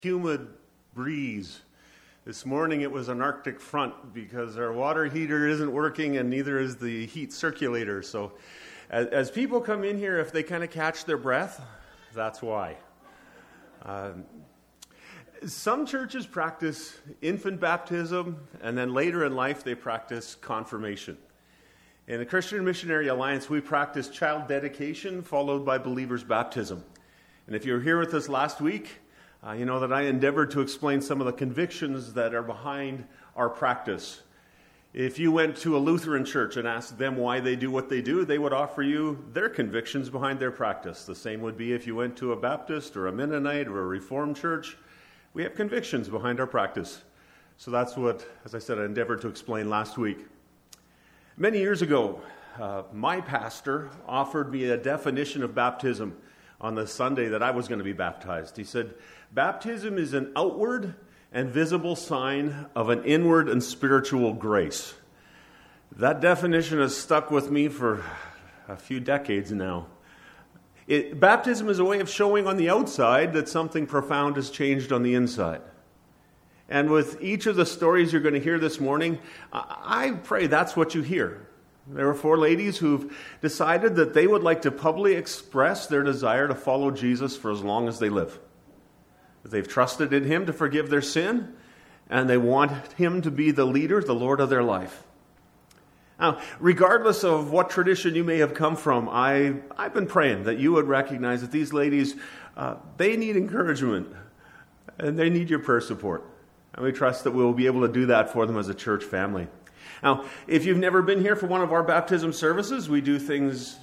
Humid breeze. This morning it was an Arctic front because our water heater isn't working and neither is the heat circulator. So as people come in here, if they kind of catch their breath, that's why. Some churches practice infant baptism, and then later in life they practice confirmation. In the Christian Missionary Alliance, we practice child dedication followed by believer's baptism. And if you were here with us last week, you know that I endeavored to explain some of the convictions that are behind our practice. If you went to a Lutheran church and asked them why they do what they do, they would offer you their convictions behind their practice. The same would be if you went to a Baptist or a Mennonite or a Reformed church. We have convictions behind our practice. So that's what, as I said, I endeavored to explain last week. Many years ago, my pastor offered me a definition of baptism on the Sunday that I was going to be baptized. He said, baptism is an outward and visible sign of an inward and spiritual grace. That definition has stuck with me for a few decades now. Baptism is a way of showing on the outside that something profound has changed on the inside. And with each of the stories you're going to hear this morning, I pray that's what you hear. There were 4 ladies who've decided that they would like to publicly express their desire to follow Jesus for as long as they live. They've trusted in Him to forgive their sin, and they want Him to be the leader, the Lord of their life. Now, regardless of what tradition you may have come from, I've been praying that you would recognize that these ladies, they need encouragement, and they need your prayer support. And we trust that we'll be able to do that for them as a church family. Now, if you've never been here for one of our baptism services, we do things,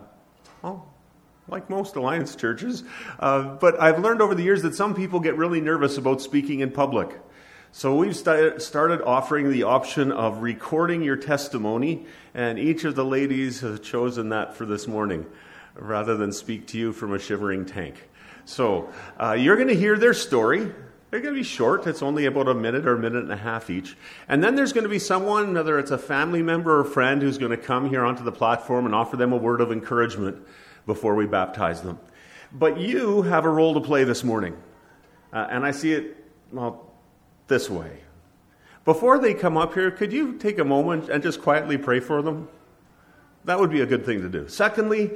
like most Alliance churches. But I've learned over the years that some people get really nervous about speaking in public. So we've started offering the option of recording your testimony, and each of the ladies have chosen that for this morning, rather than speak to you from a shivering tank. So you're going to hear their story. They're going to be short. It's only about a minute or a minute and a half each. And then there's going to be someone, whether it's a family member or friend, who's going to come here onto the platform and offer them a word of encouragement before we baptize them. But you have a role to play this morning. And I see it, this way. Before they come up here, could you take a moment and just quietly pray for them? That would be a good thing to do. Secondly,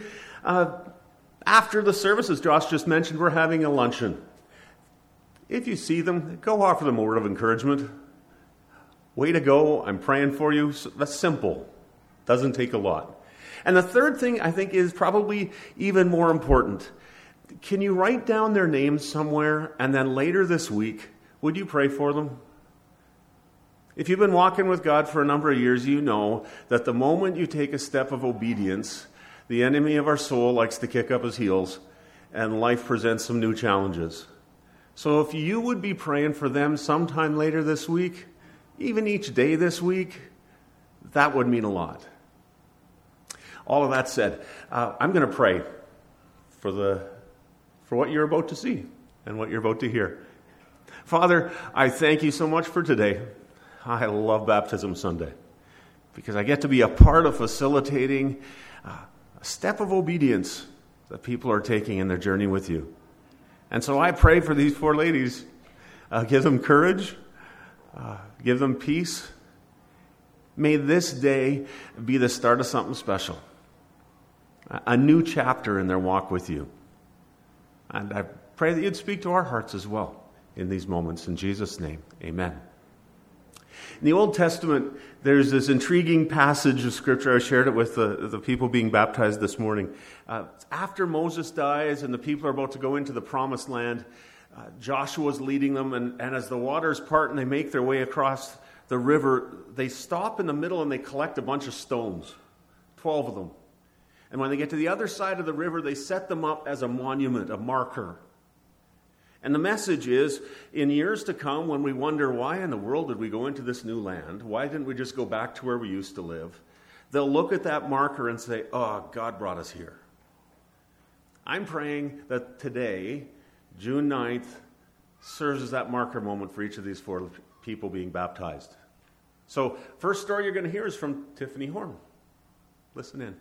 after the service, as Josh just mentioned, we're having a luncheon. If you see them, go offer them a word of encouragement. Way to go, I'm praying for you. That's simple. Doesn't take a lot. And the third thing I think is probably even more important. Can you write down their names somewhere, and then later this week, would you pray for them? If you've been walking with God for a number of years, you know that the moment you take a step of obedience, the enemy of our soul likes to kick up his heels, and life presents some new challenges. So if you would be praying for them sometime later this week, even each day this week, that would mean a lot. All of that said, I'm going to pray for what you're about to see and what you're about to hear. Father, I thank you so much for today. I love Baptism Sunday because I get to be a part of facilitating a step of obedience that people are taking in their journey with you. And so I pray for these 4 ladies. Give them courage. Give them peace. May this day be the start of something special. A new chapter in their walk with you. And I pray that you'd speak to our hearts as well in these moments. In Jesus' name, amen. In the Old Testament, there's this intriguing passage of Scripture. I shared it with the people being baptized this morning. After Moses dies and the people are about to go into the Promised Land, Joshua's leading them, and as the waters part and they make their way across the river, they stop in the middle and they collect a bunch of stones, 12 of them. And when they get to the other side of the river, they set them up as a monument, a marker. And the message is, in years to come, when we wonder, why in the world did we go into this new land? Why didn't we just go back to where we used to live? They'll look at that marker and say, oh, God brought us here. I'm praying that today, June 9th, serves as that marker moment for each of these 4 people being baptized. So, first story you're going to hear is from Tiffany Horn. Listen in.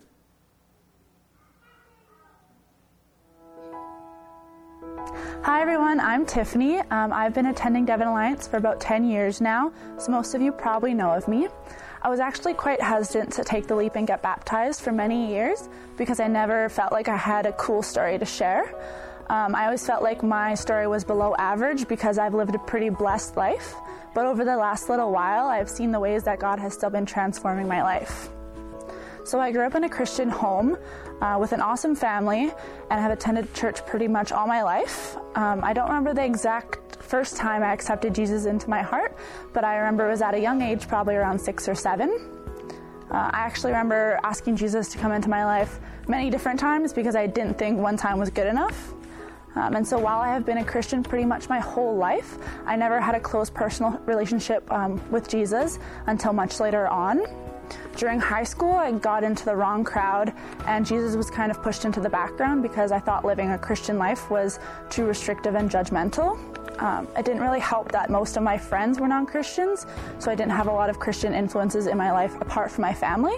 Hi everyone, I'm Tiffany. I've been attending Devon Alliance for about 10 years now, so most of you probably know of me. I was actually quite hesitant to take the leap and get baptized for many years because I never felt like I had a cool story to share. I always felt like my story was below average because I've lived a pretty blessed life, but over the last little while, I've seen the ways that God has still been transforming my life. So I grew up in a Christian home with an awesome family and have attended church pretty much all my life. I don't remember the exact first time I accepted Jesus into my heart, but I remember it was at a young age, probably around 6 or 7. I actually remember asking Jesus to come into my life many different times because I didn't think one time was good enough. And so while I have been a Christian pretty much my whole life, I never had a close personal relationship with Jesus until much later on. During high school, I got into the wrong crowd, and Jesus was kind of pushed into the background because I thought living a Christian life was too restrictive and judgmental. It didn't really help that most of my friends were non-Christians, so I didn't have a lot of Christian influences in my life apart from my family.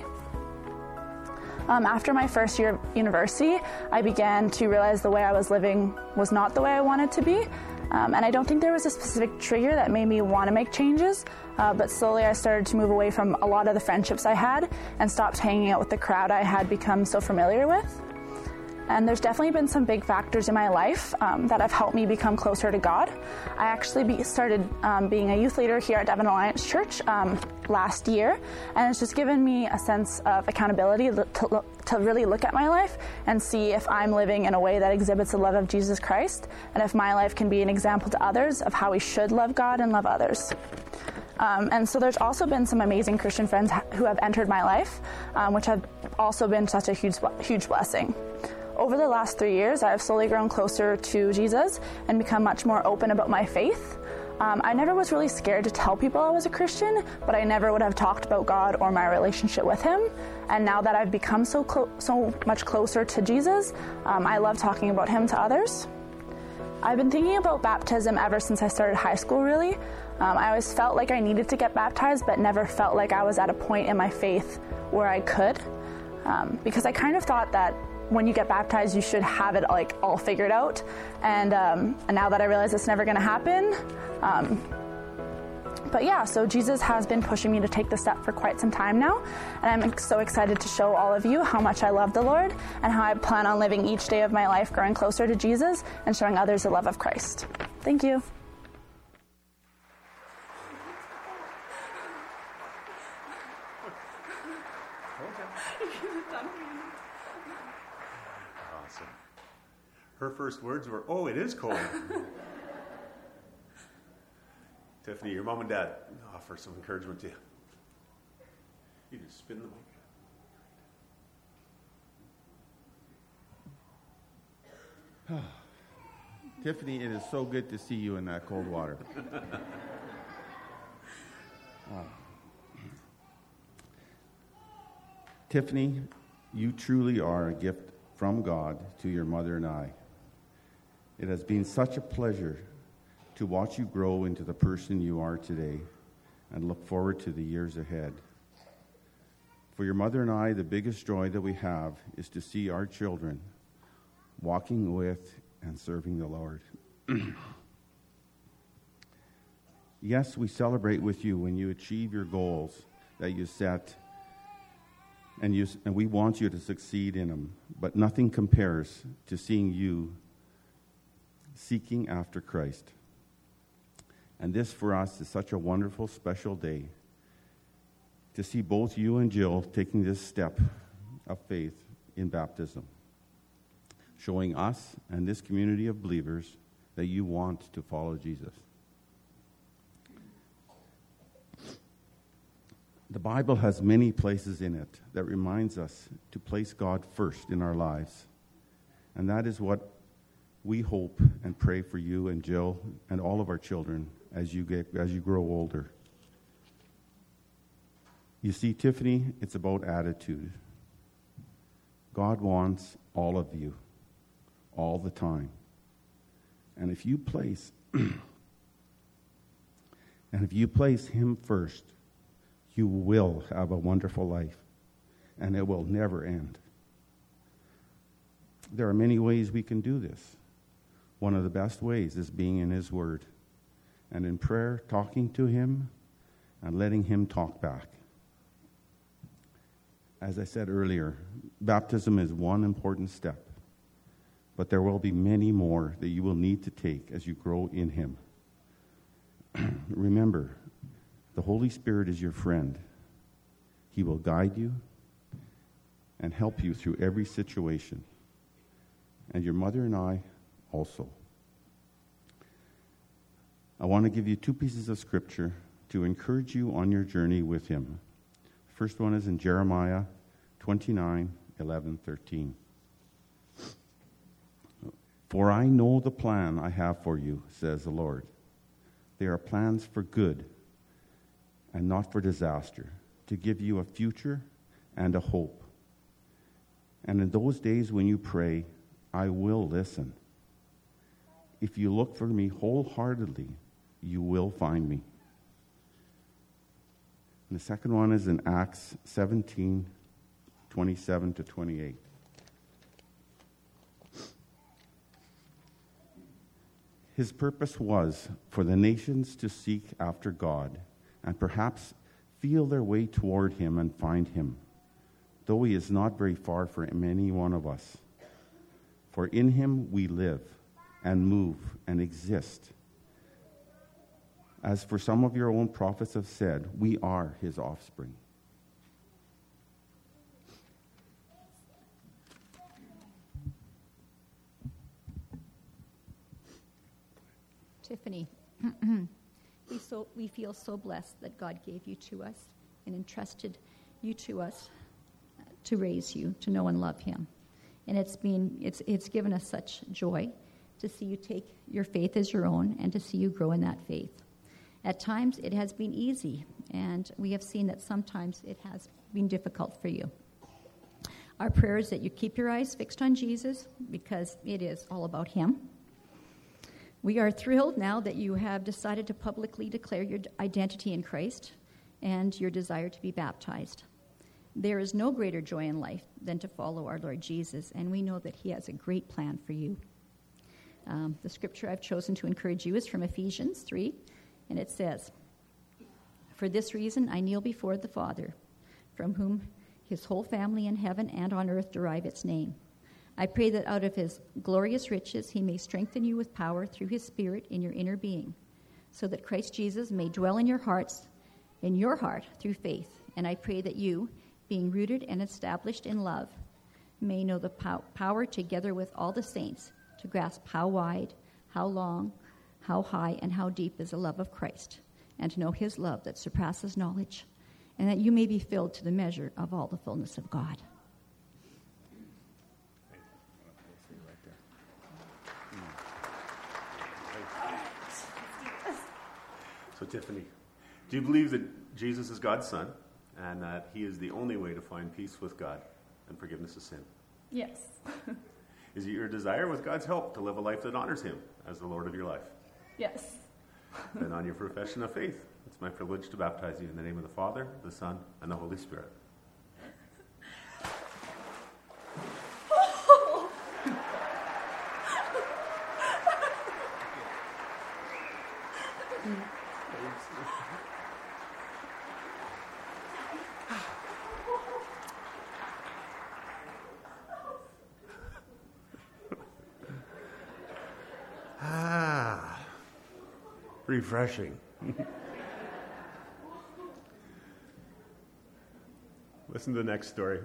After my first year of university, I began to realize the way I was living was not the way I wanted to be. And I don't think there was a specific trigger that made me want to make changes, but slowly I started to move away from a lot of the friendships I had and stopped hanging out with the crowd I had become so familiar with. And there's definitely been some big factors in my life that have helped me become closer to God. I actually started being a youth leader here at Devon Alliance Church last year, and it's just given me a sense of accountability to really look at my life and see if I'm living in a way that exhibits the love of Jesus Christ, and if my life can be an example to others of how we should love God and love others. And so there's also been some amazing Christian friends who have entered my life, which have also been such a huge blessing. Over the last 3 years, I have slowly grown closer to Jesus and become much more open about my faith. I never was really scared to tell people I was a Christian, but I never would have talked about God or my relationship with Him. And now that I've become so much closer to Jesus, I love talking about Him to others. I've been thinking about baptism ever since I started high school, really. I always felt like I needed to get baptized, but never felt like I was at a point in my faith where I could. Because I kind of thought that when you get baptized, you should have it like all figured out. And now that I realize it's never going to happen. But yeah, so Jesus has been pushing me to take the step for quite some time now. And I'm so excited to show all of you how much I love the Lord and how I plan on living each day of my life growing closer to Jesus and showing others the love of Christ. Thank you. Awesome. Her first words were, "Oh, it is cold." Tiffany, your mom and dad offer some encouragement to you. You just spin the mic. Tiffany, it is so good to see you in that cold water. Tiffany, you truly are a gift from God to your mother and I. It has been such a pleasure to watch you grow into the person you are today and look forward to the years ahead. For your mother and I, the biggest joy that we have is to see our children walking with and serving the Lord. Yes, we celebrate with you when you achieve your goals that you set, and we want you to succeed in them, but nothing compares to seeing you seeking after Christ. And this for us is such a wonderful, special day to see both you and Jill taking this step of faith in baptism, showing us and this community of believers that you want to follow Jesus. The Bible has many places in it that reminds us to place God first in our lives. And that is what we hope and pray for you and Jill and all of our children as you grow older. You see, Tiffany, it's about attitude. God wants all of you, all the time. And if you place Him first, you will have a wonderful life, and it will never end. There are many ways we can do this. One of the best ways is being in His Word, and in prayer, talking to Him and letting Him talk back. As I said earlier, baptism is one important step, but there will be many more that you will need to take as you grow in Him. Remember, the Holy Spirit is your friend. He will guide you and help you through every situation. And your mother and I also. I want to give you two pieces of scripture to encourage you on your journey with Him. First one is in Jeremiah 29:11-13. For I know the plan I have for you, says the Lord. They are plans for good and not for disaster, to give you a future and a hope. And in those days when you pray, I will listen. If you look for me wholeheartedly, you will find me. And the second one is in Acts 17:27-28. His purpose was for the nations to seek after God and perhaps feel their way toward Him and find Him, though He is not very far from any one of us. For in Him we live and move and exist. As for some of your own prophets have said, we are His offspring. Tiffany, we feel so blessed that God gave you to us and entrusted you to us to raise you, to know and love Him. And it's given us such joy to see you take your faith as your own and to see you grow in that faith. At times it has been easy, and we have seen that sometimes it has been difficult for you. Our prayer is that you keep your eyes fixed on Jesus, because it is all about Him. We are thrilled now that you have decided to publicly declare your identity in Christ and your desire to be baptized. There is no greater joy in life than to follow our Lord Jesus, and we know that He has a great plan for you. The scripture I've chosen to encourage you is from Ephesians 3, and it says, For this reason I kneel before the Father, from whom His whole family in heaven and on earth derive its name. I pray that out of His glorious riches He may strengthen you with power through His Spirit in your inner being, so that Christ Jesus may dwell in your heart through faith. And I pray that you, being rooted and established in love, may know the power together with all the saints to grasp how wide, how long, how high, and how deep is the love of Christ, and to know His love that surpasses knowledge, and that you may be filled to the measure of all the fullness of God. So, Tiffany, do you believe that Jesus is God's Son and that He is the only way to find peace with God and forgiveness of sin? Yes. Is it your desire, with God's help, to live a life that honors Him as the Lord of your life? Yes. Then on your profession of faith, it's my privilege to baptize you in the name of the Father, the Son, and the Holy Spirit. Refreshing. Listen to the next story.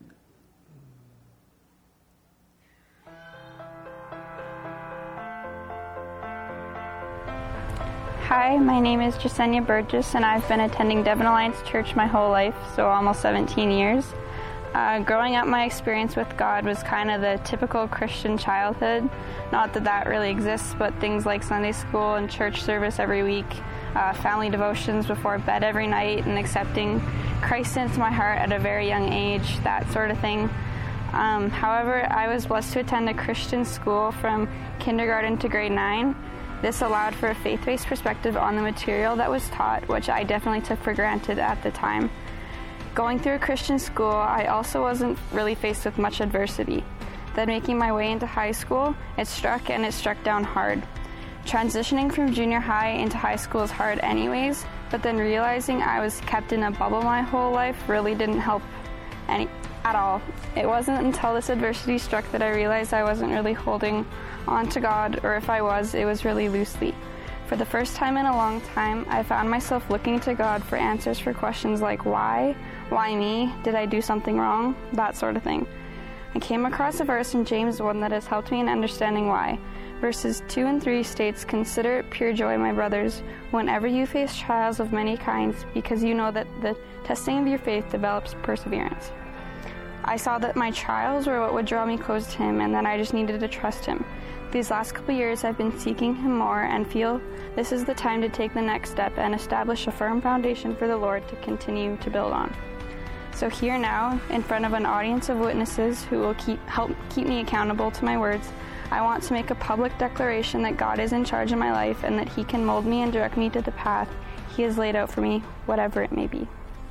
Hi, my name is Jasenia Burgess, and I've been attending Devon Alliance Church my whole life, so almost 17 years. Growing up, my experience with God was kind of the typical Christian childhood. Not that that really exists, but things like Sunday school and church service every week, family devotions before bed every night, and accepting Christ into my heart at a very young age, that sort of thing. However, I was blessed to attend a Christian school from kindergarten to grade 9. This allowed for a faith-based perspective on the material that was taught, which I definitely took for granted at the time. Going through a Christian school, I also wasn't really faced with much adversity. Then making my way into high school, it struck down hard. Transitioning from junior high into high school is hard anyways, but then realizing I was kept in a bubble my whole life really didn't help at all. It wasn't until this adversity struck that I realized I wasn't really holding on to God, or if I was, it was really loosely. For the first time in a long time, I found myself looking to God for answers for questions like why? Why me? Did I do something wrong? That sort of thing. I came across a verse in James 1 that has helped me in understanding why. Verses 2 and 3 states, "Consider it pure joy, my brothers, whenever you face trials of many kinds, because you know that the testing of your faith develops perseverance." I saw that my trials were what would draw me close to Him, and that I just needed to trust Him. These last couple years I've been seeking Him more and feel this is the time to take the next step and establish a firm foundation for the Lord to continue to build on. So here now, in front of an audience of witnesses who will help keep me accountable to my words, I want to make a public declaration that God is in charge of my life and that He can mold me and direct me to the path He has laid out for me, whatever it may be.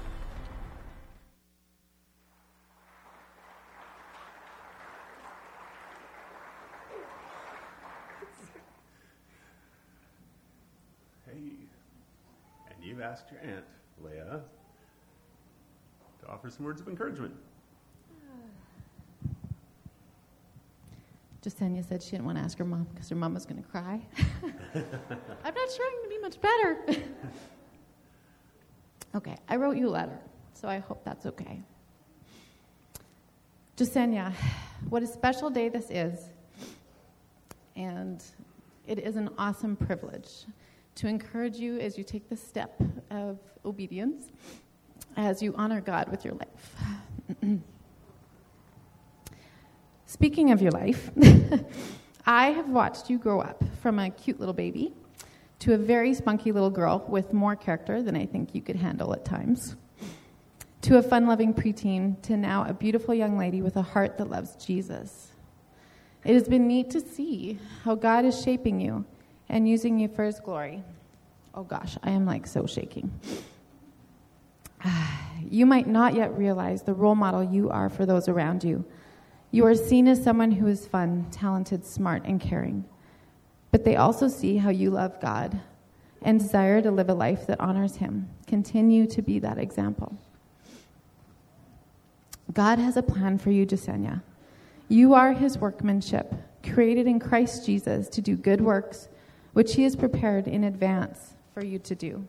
Hey, and you've asked your aunt, Leah, to offer some words of encouragement. Jasenia said she didn't want to ask her mom because her mom was going to cry. I'm not sure I'm going to be much better. Okay, I wrote you a letter, so I hope that's okay. Jasenia, what a special day this is, and it is an awesome privilege to encourage you as you take the step of obedience, as you honor God with your life. Speaking of your life, I have watched you grow up from a cute little baby to a very spunky little girl with more character than I think you could handle at times, to a fun-loving preteen, to now a beautiful young lady with a heart that loves Jesus. It has been neat to see how God is shaping you and using you for His glory. Oh gosh, I am so shaking. You might not yet realize the role model you are for those around you. You are seen as someone who is fun, talented, smart, and caring. But they also see how you love God and desire to live a life that honors Him. Continue to be that example. God has a plan for you, Jasenia. You are His workmanship, created in Christ Jesus to do good works, which He has prepared in advance for you to do.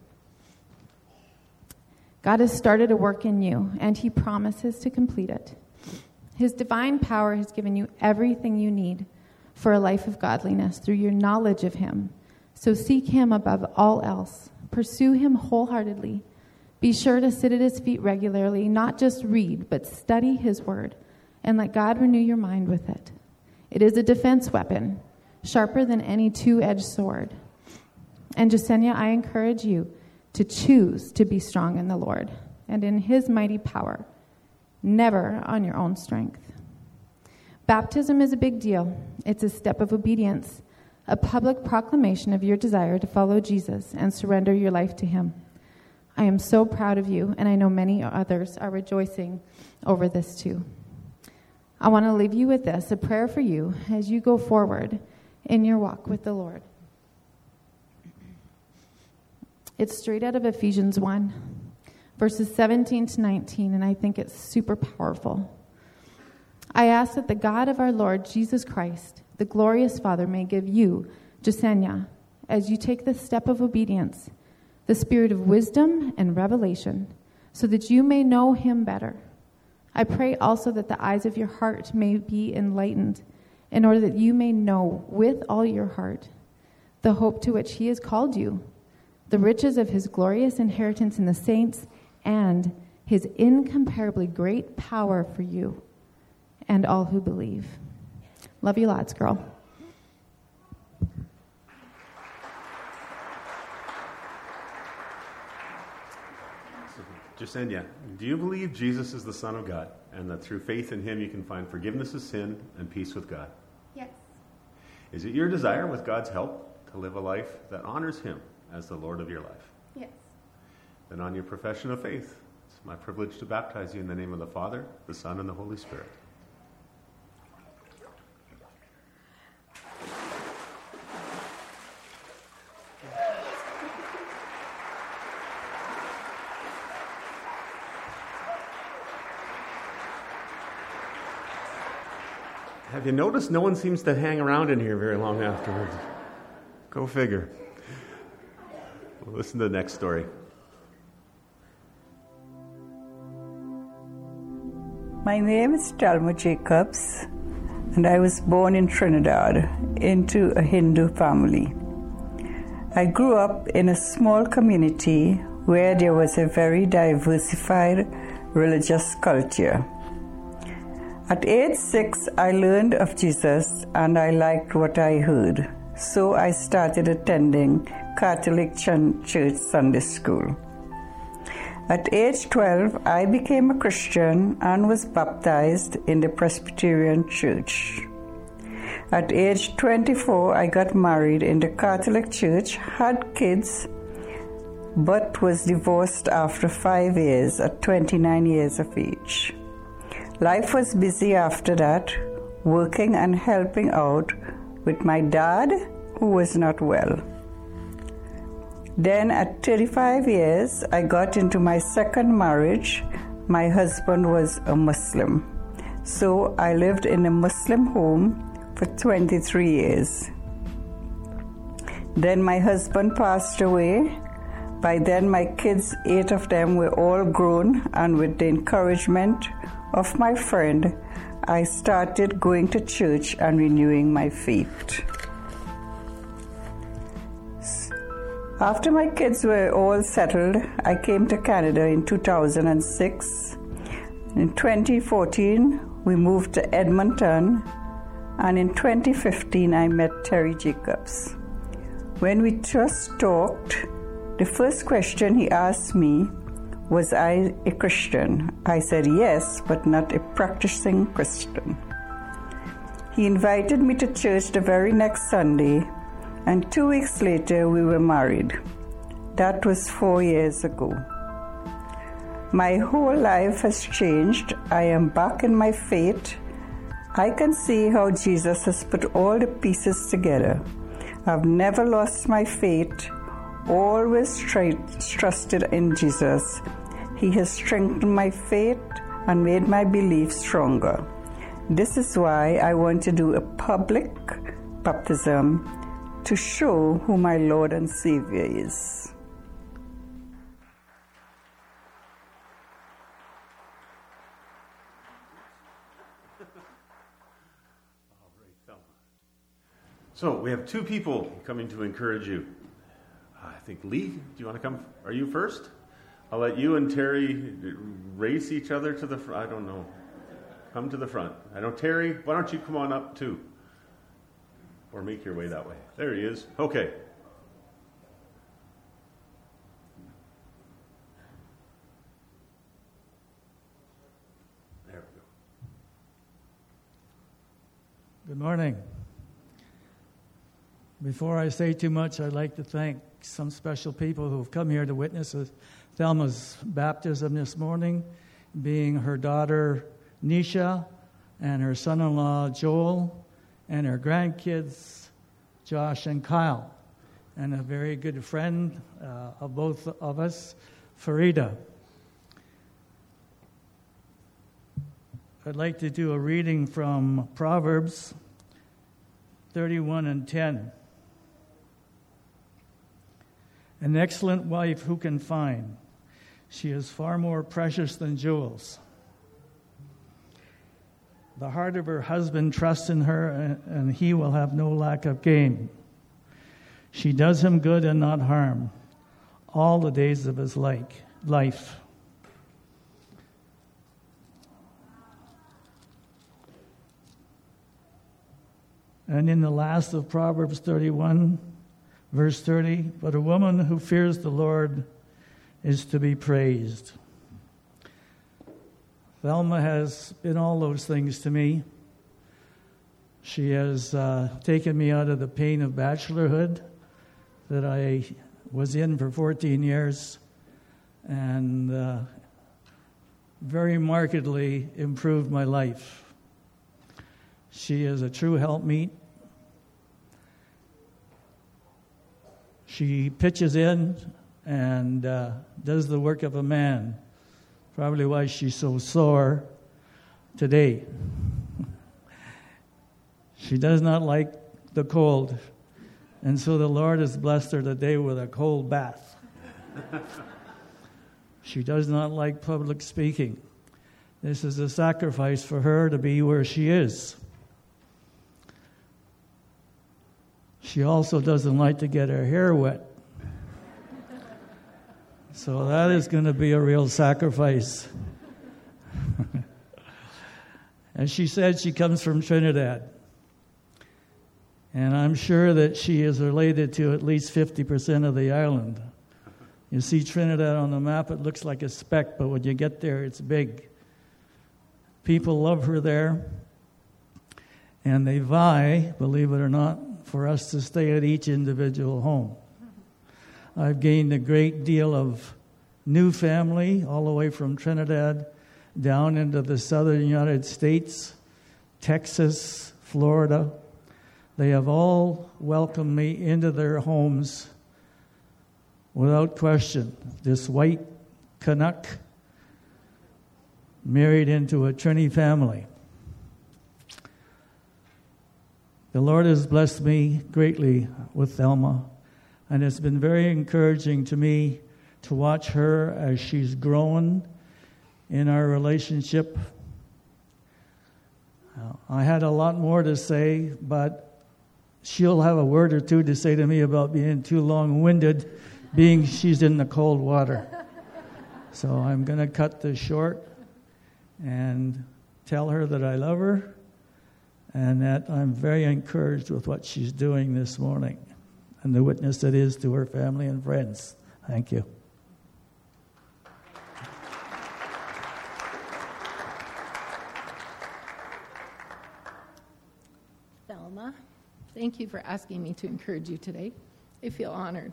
God has started a work in you, and He promises to complete it. His divine power has given you everything you need for a life of godliness through your knowledge of Him. So seek Him above all else. Pursue Him wholeheartedly. Be sure to sit at His feet regularly, not just read, but study His word, and let God renew your mind with it. It is a defense weapon, sharper than any two-edged sword. And Jasenia, I encourage you to choose to be strong in the Lord and in His mighty power, never on your own strength. Baptism is a big deal. It's a step of obedience, a public proclamation of your desire to follow Jesus and surrender your life to Him. I am so proud of you, and I know many others are rejoicing over this too. I want to leave you with this, a prayer for you as you go forward in your walk with the Lord. It's straight out of Ephesians 1. Verses 17 to 19, and I think it's super powerful. I ask that the God of our Lord Jesus Christ, the glorious Father, may give you, Jasenia, as you take the step of obedience, the spirit of wisdom and revelation, so that you may know Him better. I pray also that the eyes of your heart may be enlightened, in order that you may know with all your heart the hope to which He has called you, the riches of His glorious inheritance in the saints, and His incomparably great power for you and all who believe. Love you lots, girl. Jasenia, do you believe Jesus is the Son of God and that through faith in Him you can find forgiveness of sin and peace with God? Yes. Is it your desire, with God's help, to live a life that honors Him as the Lord of your life? Yes. Then on your profession of faith, it's my privilege to baptize you in the name of the Father, the Son, and the Holy Spirit. Have you noticed no one seems to hang around in here very long afterwards? Go figure. Well, listen to the next story. My name is Talma Jacobs, and I was born in Trinidad into a Hindu family. I grew up in a small community where there was a very diversified religious culture. At age 6, I learned of Jesus and I liked what I heard, so I started attending Catholic Church Sunday School. At age 12, I became a Christian and was baptized in the Presbyterian Church. At age 24, I got married in the Catholic Church, had kids, but was divorced after 5 years at 29 years of age. Life was busy after that, working and helping out with my dad, who was not well. Then at 35 years, I got into my second marriage. My husband was a Muslim. So I lived in a Muslim home for 23 years. Then my husband passed away. By then my kids, 8 of them, were all grown, and with the encouragement of my friend, I started going to church and renewing my faith. After my kids were all settled, I came to Canada in 2006. In 2014, we moved to Edmonton, and in 2015, I met Terry Jacobs. When we just talked, the first question he asked me, was I a Christian? I said yes, but not a practicing Christian. He invited me to church the very next Sunday, and 2 weeks later we were married. That was 4 years ago. My whole life has changed. I am back in my faith. I can see how Jesus has put all the pieces together. I've never lost my faith, always trusted in Jesus. He has strengthened my faith and made my belief stronger. This is why I want to do a public baptism to show who my Lord and Savior is. So we have 2 people coming to encourage you. I think Lee, do you want to come? Are you first? I'll let you and Terry race each other to the front. I don't know. Come to the front. I know, Terry, why don't you come on up too? Or make your way that way. There he is. Okay. There we go. Good morning. Before I say too much, I'd like to thank some special people who have come here to witness Thelma's baptism this morning, being her daughter Nisha and her son-in-law Joel and her grandkids Josh and Kyle, and a very good friend of both of us, Farida. I'd like to do a reading from Proverbs 31 and 10. An excellent wife who can find? She is far more precious than jewels. The heart of her husband trusts in her, and he will have no lack of gain. She does him good and not harm all the days of his life. And in the last of Proverbs 31, verse 30, but a woman who fears the Lord is to be praised. Thelma has been all those things to me. She has taken me out of the pain of bachelorhood that I was in for 14 years and very markedly improved my life. She is a true helpmeet. She pitches in and does the work of a man. Probably why she's so sore today. She does not like the cold. And so the Lord has blessed her today with a cold bath. She does not like public speaking. This is a sacrifice for her to be where she is. She also doesn't like to get her hair wet. So that is going to be a real sacrifice. And she said she comes from Trinidad. And I'm sure that she is related to at least 50% of the island. You see Trinidad on the map, it looks like a speck, but when you get there, it's big. People love her there. And they vie, believe it or not, for us to stay at each individual home. I've gained a great deal of new family all the way from Trinidad down into the southern United States, Texas, Florida. They have all welcomed me into their homes without question. This white Canuck married into a Trini family. The Lord has blessed me greatly with Thelma, and it's been very encouraging to me to watch her as she's grown in our relationship. I had a lot more to say, but she'll have a word or two to say to me about being too long-winded, being she's in the cold water. So I'm going to cut this short and tell her that I love her and that I'm very encouraged with what she's doing this morning and the witness it is to her family and friends. Thank you. Thelma, thank you for asking me to encourage you today. I feel honored.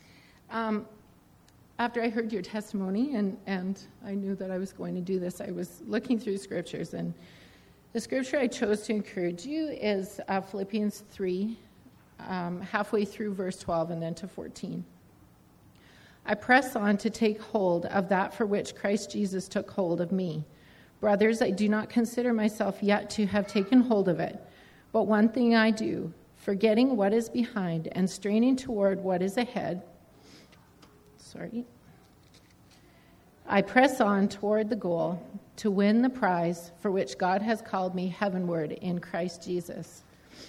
After I heard your testimony and I knew that I was going to do this, I was looking through scriptures, and the scripture I chose to encourage you is Philippians 3, halfway through verse 12 and then to 14. I press on to take hold of that for which Christ Jesus took hold of me. Brothers, I do not consider myself yet to have taken hold of it, but one thing I do, forgetting what is behind and straining toward what is ahead. I press on toward the goal to win the prize for which God has called me heavenward in Christ Jesus.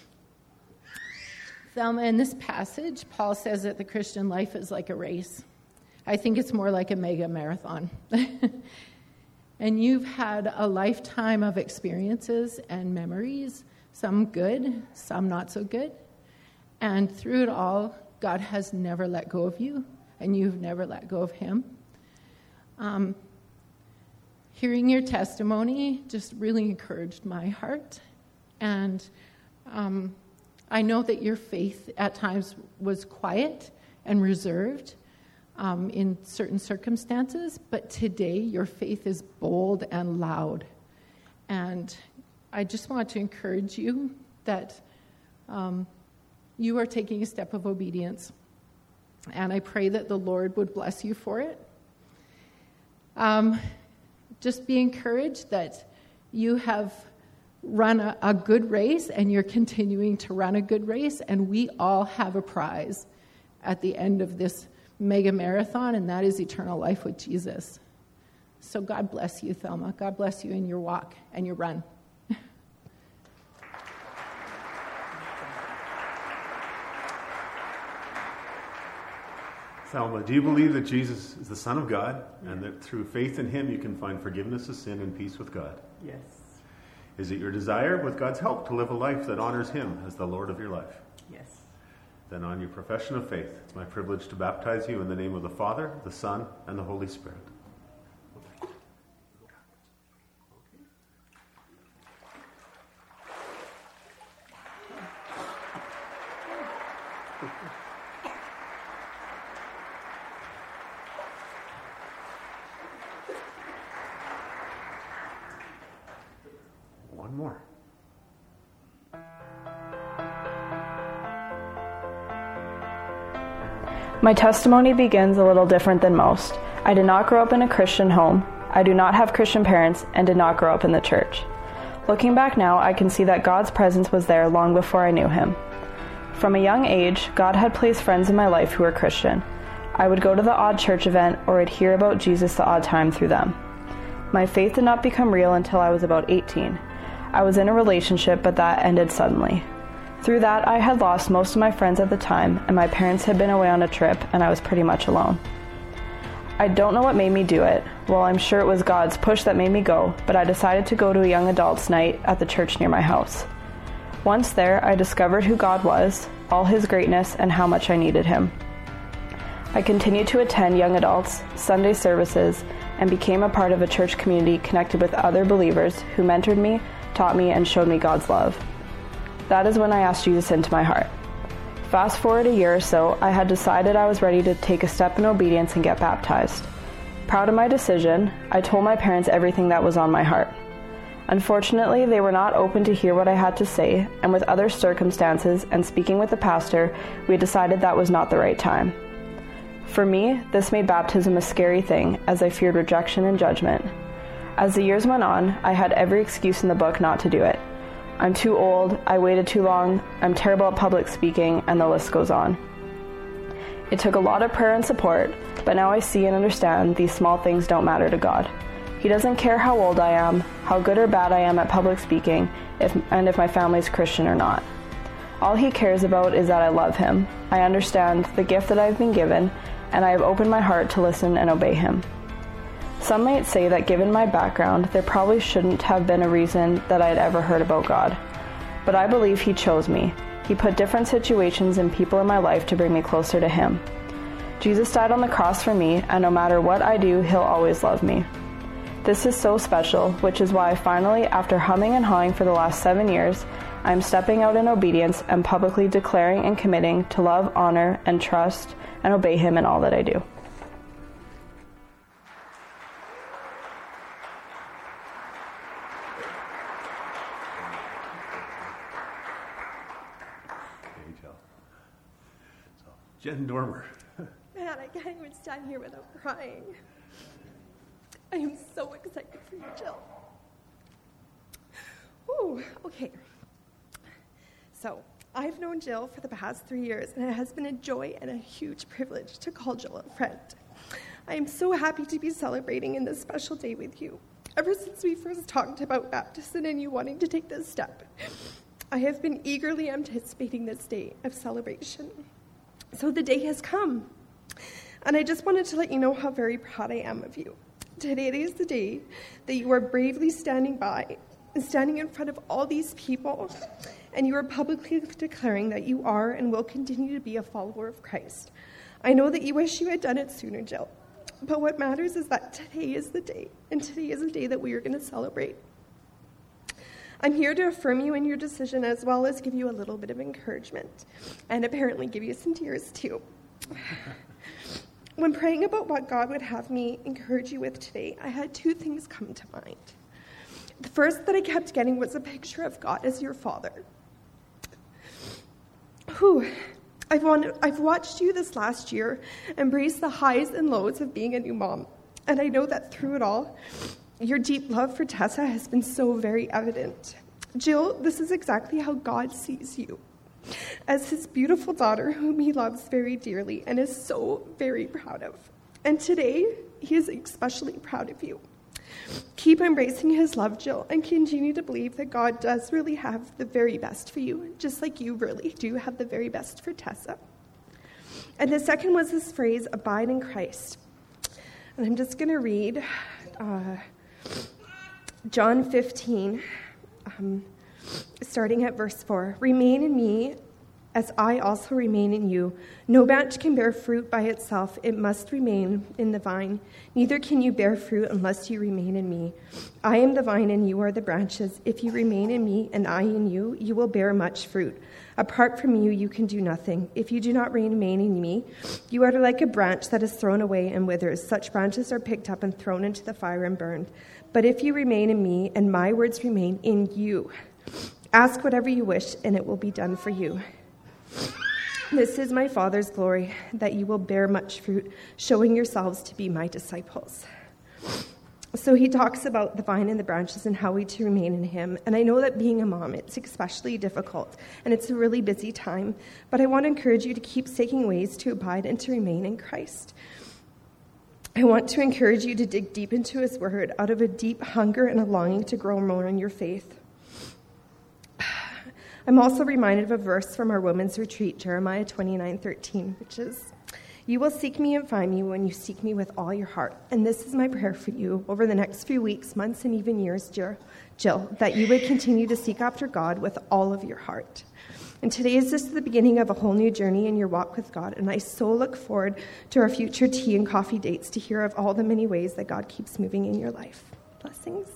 Thelma, in this passage, Paul says that the Christian life is like a race. I think it's more like a mega marathon. And you've had a lifetime of experiences and memories, some good, some not so good. And through it all, God has never let go of you, and you've never let go of him. Hearing your testimony just really encouraged my heart. And I know that your faith at times was quiet and reserved in certain circumstances, but today your faith is bold and loud. And I just want to encourage you that you are taking a step of obedience. And I pray that the Lord would bless you for it. Just be encouraged that you have run a good race and you're continuing to run a good race, and we all have a prize at the end of this mega marathon, and that is eternal life with Jesus. So God bless you, Thelma. God bless you in your walk and your run. Thelma, do you believe that Jesus is the Son of God and that through faith in him you can find forgiveness of sin and peace with God? Yes. Is it your desire, with God's help, to live a life that honors him as the Lord of your life? Yes. Then on your profession of faith, it's my privilege to baptize you in the name of the Father, the Son, and the Holy Spirit. One more. My testimony begins a little different than most. I did not grow up in a Christian home. I do not have Christian parents and did not grow up in the church. Looking back now, I can see that God's presence was there long before I knew Him. From a young age, God had placed friends in my life who were Christian. I would go to the odd church event or would hear about Jesus the odd time through them. My faith did not become real until I was about 18. I was in a relationship, but that ended suddenly. Through that, I had lost most of my friends at the time, and my parents had been away on a trip, and I was pretty much alone. I don't know what made me do it. Well, I'm sure it was God's push that made me go, but I decided to go to a young adults' night at the church near my house. Once there, I discovered who God was, all His greatness, and how much I needed Him. I continued to attend young adults, Sunday services, and became a part of a church community connected with other believers who mentored me, taught me, and showed me God's love. That is when I asked Jesus into my heart. Fast forward a year or so, I had decided I was ready to take a step in obedience and get baptized. Proud of my decision, I told my parents everything that was on my heart. Unfortunately, they were not open to hear what I had to say, and with other circumstances and speaking with the pastor, we decided that was not the right time. For me, this made baptism a scary thing, as I feared rejection and judgment. As the years went on, I had every excuse in the book not to do it. I'm too old, I waited too long, I'm terrible at public speaking, and the list goes on. It took a lot of prayer and support, but now I see and understand these small things don't matter to God. He doesn't care how old I am, how good or bad I am at public speaking, if my family's Christian or not. All He cares about is that I love Him. I understand the gift that I've been given, and I have opened my heart to listen and obey Him. Some might say that given my background, there probably shouldn't have been a reason that I had ever heard about God. But I believe He chose me. He put different situations and people in my life to bring me closer to Him. Jesus died on the cross for me, and no matter what I do, He'll always love me. This is so special, which is why finally, after humming and hawing for the last 7 years, I'm stepping out in obedience and publicly declaring and committing to love, honor, and trust, and obey Him in all that I do. Jen Dormer. Man, I can't even stand here without crying. I am so excited for you, Jill. Ooh, okay. So, I've known Jill for the past 3 years, and it has been a joy and a huge privilege to call Jill a friend. I am so happy to be celebrating in this special day with you. Ever since we first talked about baptism and you wanting to take this step, I have been eagerly anticipating this day of celebration. So the day has come, and I just wanted to let you know how very proud I am of you. Today is the day that you are bravely standing in front of all these people, and you are publicly declaring that you are and will continue to be a follower of Christ. I know that you wish you had done it sooner, Jill, but what matters is that today is the day, and today is the day that we are going to celebrate. I'm here to affirm you in your decision as well as give you a little bit of encouragement, and apparently give you some tears too. When praying about what God would have me encourage you with today, I had 2 things come to mind. The first that I kept getting was a picture of God as your father. I've watched you this last year embrace the highs and lows of being a new mom, and I know that through it all, your deep love for Tessa has been so very evident. Jill, this is exactly how God sees you, as His beautiful daughter whom He loves very dearly and is so very proud of. And today, He is especially proud of you. Keep embracing His love, Jill, and continue to believe that God does really have the very best for you, just like you really do have the very best for Tessa. And the second was this phrase, abide in Christ. And I'm just going to read John 15, starting at verse 4. Remain in me as I also remain in you. No branch can bear fruit by itself. It must remain in the vine. Neither can you bear fruit unless you remain in me. I am the vine and you are the branches. If you remain in me and I in you, you will bear much fruit. Apart from you, you can do nothing. If you do not remain in me, you are like a branch that is thrown away and withers. Such branches are picked up and thrown into the fire and burned. But if you remain in me and my words remain in you, ask whatever you wish and it will be done for you. This is my Father's glory, that you will bear much fruit, showing yourselves to be my disciples. So he talks about the vine and the branches and how we to remain in him. And I know that being a mom, it's especially difficult, and it's a really busy time. But I want to encourage you to keep seeking ways to abide and to remain in Christ. I want to encourage you to dig deep into his word out of a deep hunger and a longing to grow more in your faith. I'm also reminded of a verse from our women's retreat, Jeremiah 29:13, which is, "You will seek me and find me when you seek me with all your heart." And this is my prayer for you over the next few weeks, months, and even years, Jill, that you would continue to seek after God with all of your heart. And today is just the beginning of a whole new journey in your walk with God, and I so look forward to our future tea and coffee dates to hear of all the many ways that God keeps moving in your life. Blessings.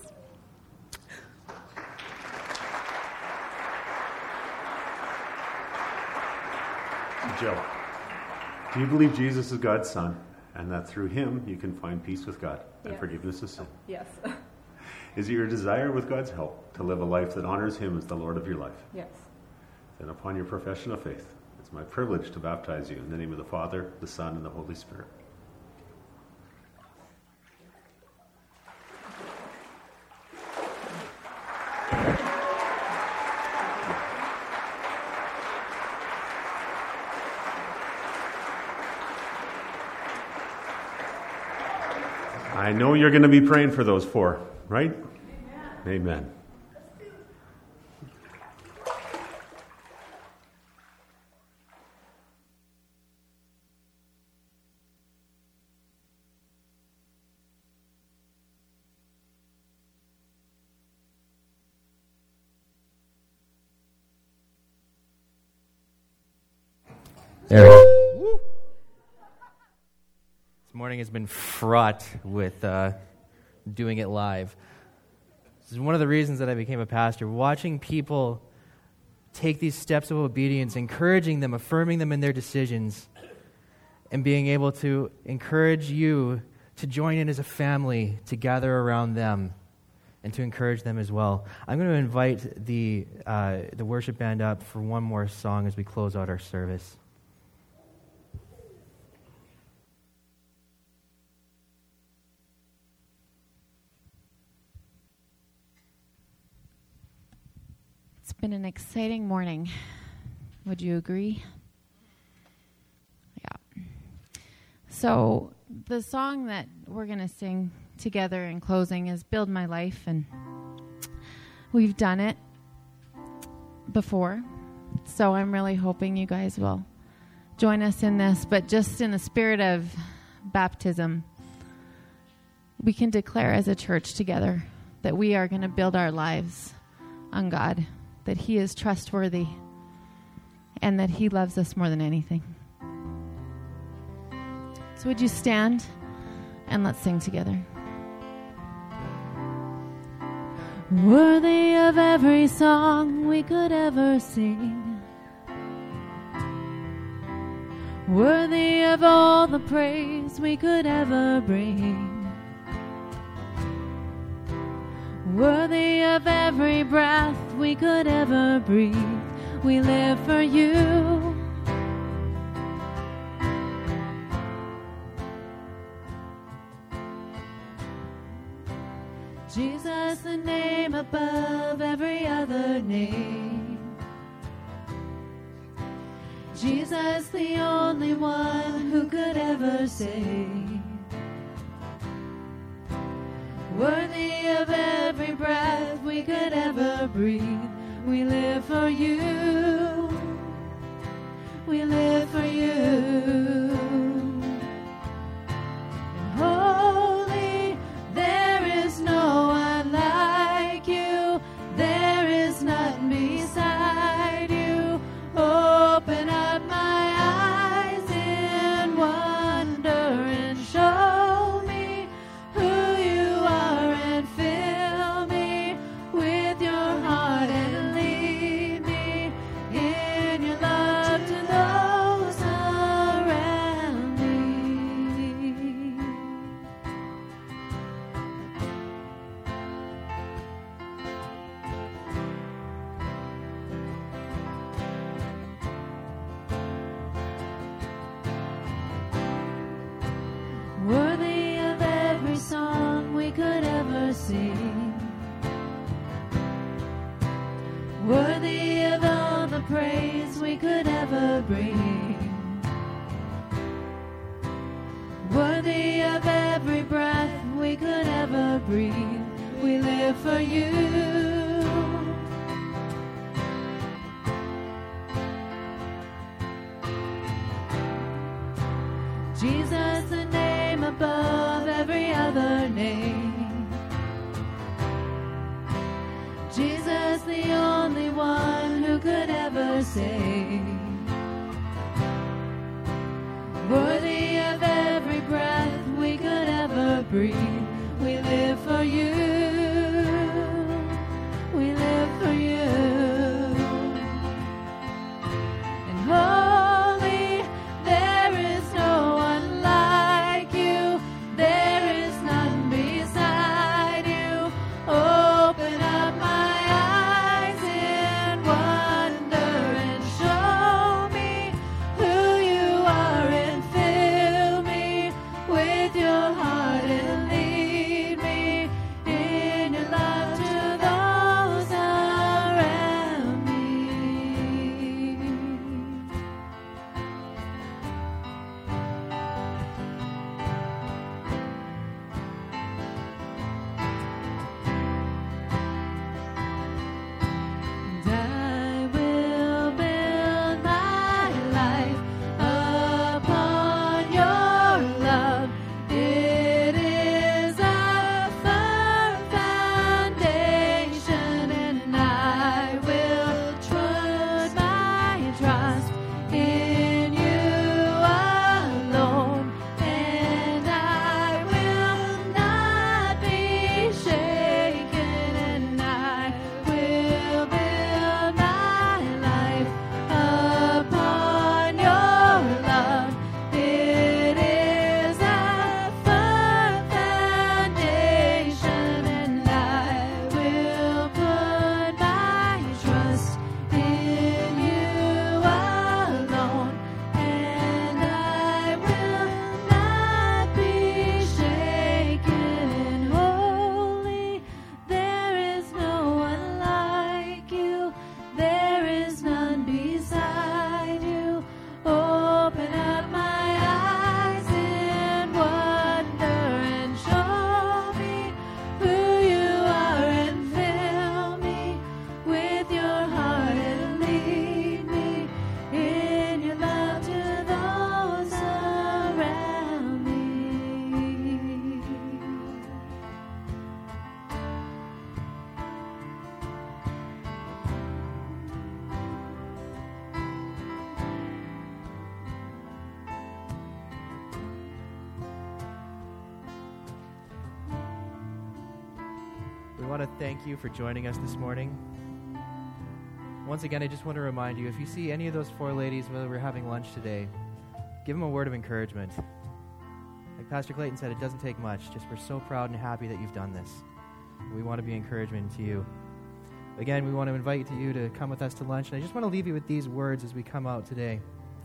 Jill, do you believe Jesus is God's Son, and that through him you can find peace with God and forgiveness of sin? Yes. Is it your desire, with God's help, to live a life that honors him as the Lord of your life? Yes. Then upon your profession of faith, it's my privilege to baptize you in the name of the Father, the Son, and the Holy Spirit. I know you're going to be praying for those four, right? Amen. Amen. There we go. This morning has been fraught with doing it live. This is one of the reasons that I became a pastor. Watching people take these steps of obedience, encouraging them, affirming them in their decisions, and being able to encourage you to join in as a family, to gather around them, and to encourage them as well. I'm going to invite the worship band up for one more song as we close out our service. It's been an exciting morning. Would you agree? Yeah. So the song that we're going to sing together in closing is Build My Life, and we've done it before. So I'm really hoping you guys will join us in this, but just in the spirit of baptism, we can declare as a church together that we are going to build our lives on God, that he is trustworthy, and that he loves us more than anything. So would you stand and let's sing together. Worthy of every song we could ever sing, worthy of all the praise we could ever bring, worthy of every breath we could ever breathe. We live for you. Jesus, the name above every other name. Jesus, the only one who could ever save. Worthy of every breath we could ever breathe. We live for you. We live for you. And holy, there is no one like you. There is none beside you. Open up my eyes in wonder and show me who you are, and fill me with your heart and lead me in your love to those around sing. Worthy of all the praise we could ever bring. Worthy of every breath we could ever breathe. We live for you. Jesus, the name above every other name. Jesus, the only one who could ever save. Worthy of every breath we could ever breathe. We live for you. We live for you. And holy, there is no one like you. There is none beside you. Open up my eyes in wonder and show me who you are and fill me with your heart and lead me in your love to those around me. And I will build my life upon your love. It is a firm foundation, and I will put my trust in you alone, and I will not be shaken, and I will build my life upon your love. It is a firm foundation, and I will put my trust in you alone, and I will not be shaken. Holy, there is no one like you. There is none beside you. Open up my eyes in wonder and show me who you are and fill me with your heart and lead me in your love to those around me. We want to thank you for joining us this morning. Once again, I just want to remind you, if you see any of those four ladies while we're having lunch today, give them a word of encouragement. Like Pastor Clayton said, it doesn't take much. Just we're so proud and happy that you've done this. We want to be encouragement to you. Again, we want to invite you to come with us to lunch, and I just want to leave you with these words as we come out today.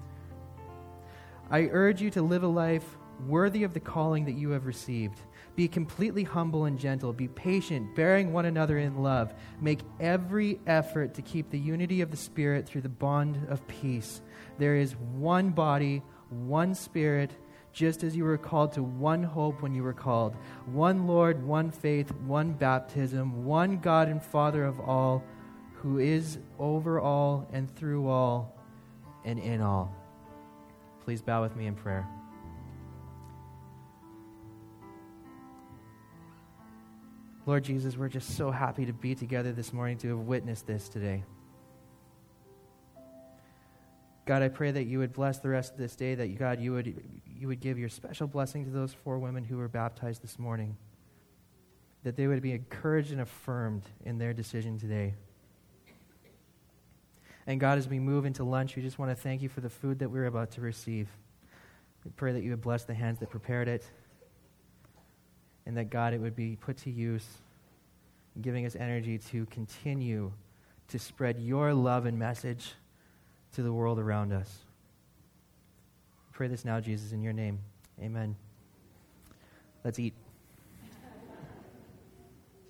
I urge you to live a life worthy of the calling that you have received. Be completely humble and gentle. Be patient, bearing one another in love. Make every effort to keep the unity of the Spirit through the bond of peace. There is one body, one Spirit, just as you were called to one hope when you were called. One Lord, one faith, one baptism, one God and Father of all, who is over all and through all and in all. Please bow with me in prayer. Lord Jesus, we're just so happy to be together this morning to have witnessed this today. God, I pray that you would bless the rest of this day, that God, you would give your special blessing to those four women who were baptized this morning, that they would be encouraged and affirmed in their decision today. And God, as we move into lunch, we just want to thank you for the food that we're about to receive. We pray that you would bless the hands that prepared it, and that, God, it would be put to use, giving us energy to continue to spread your love and message to the world around us. I pray this now, Jesus, in your name. Amen. Let's eat.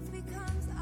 becomes